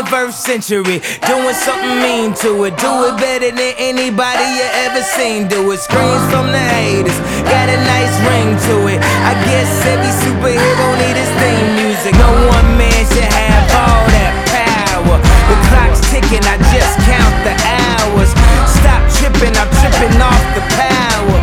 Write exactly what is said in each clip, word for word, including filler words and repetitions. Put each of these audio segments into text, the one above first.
twenty-first century, doing something mean to it. Do it better than anybody you ever seen do it. Screams from the haters, got a nice ring to it. I guess every superhero need his theme music. No one man should have all that power. The clock's ticking, I just count the hours. Stop tripping, I'm tripping off the power.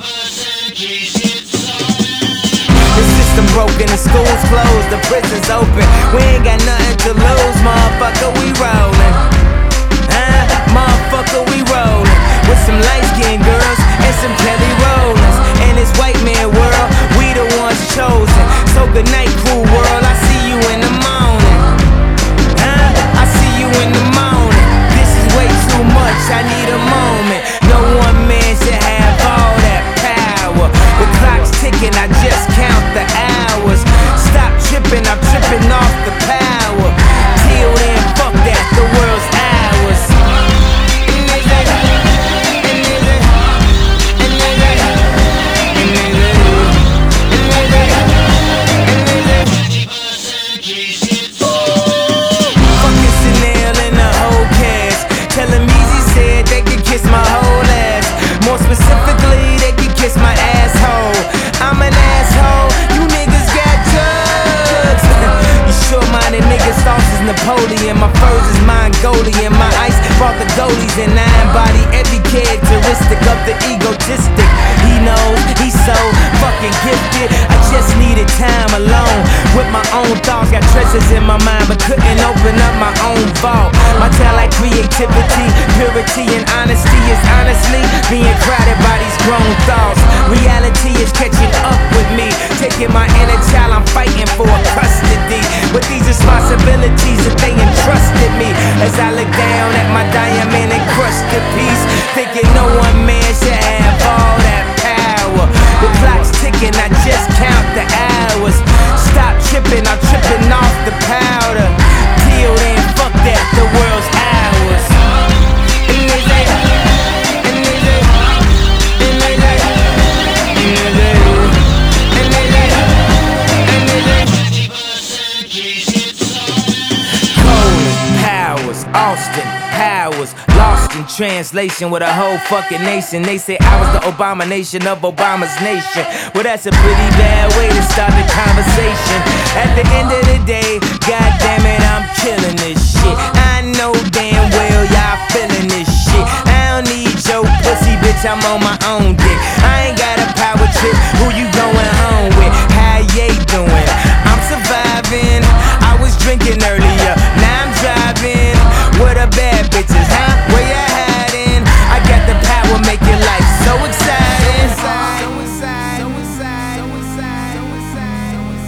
The system broken, the school's closed, the prison's open. We ain't got nothing to lose, motherfucker, we rollin'. Huh? Motherfucker, we rollin'. With some light-skinned girls and some Kelly Rollins. In this white man world, we the ones chosen. So good night, cool world, I see you in the morning. Huh? I see you in the morning. This is way too much, I need a moment. No one man should have all that power. The clock's ticking, I just count the hours. Stop tripping, I'm tripping off the power. Till then, fuck that, the world's ours. Fucking Chanel and the whole cast. Tell them Easy said they could kiss my whole ass. More specifically, they could kiss my asshole. I'm an asshole, you niggas got drugs. You short-minded niggas, sauce is Napoleon. My furs is Mongolian. My ice brought the goalies and I embody every characteristic of the egotistic. He knows he's so fucking gifted. I just needed time alone with my own thoughts. Got treasures in my mind but couldn't open up my own vault. My talent, creativity, purity and honesty is honestly being crowded by these grown thoughts. Reality is catching up with me, taking my inner child, I'm fighting for custody. With these responsibilities that they entrusted me, as I look down at my diamond encrusted piece, thinking no one man should have all that power. The clock's ticking, I just count the hours. Stop tripping, I'm tripping off the powder. Till then, fuck that, the world's ours. Austin Powers, lost in translation with a whole fucking nation. They say I was the abomination of Obama's nation. Well, that's a pretty bad way to start the conversation. At the end of the day, god damn it, I'm killing this shit. I know damn well y'all feeling this shit. I don't need your pussy, bitch, I'm on my own dick. I ain't got a power trip, who you going home with? How you doing? I'm surviving. I was drinking earlier, now I'm driving. What a bad bitches, huh? Where you hiding? I got the power, make your life so exciting. So exciting. So exciting. So exciting. So exciting. So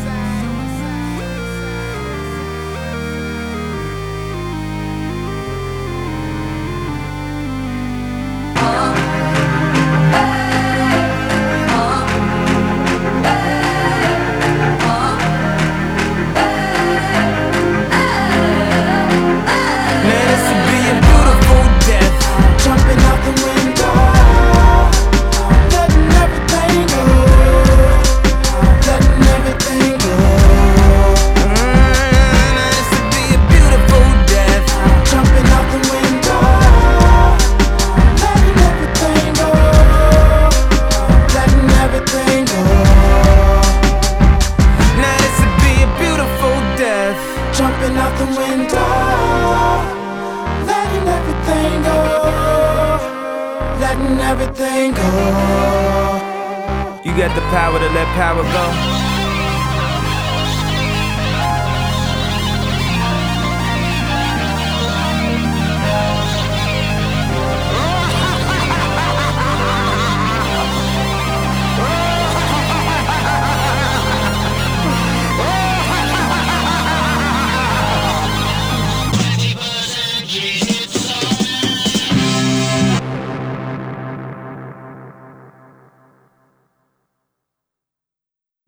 Everything go. You got the power to let power go.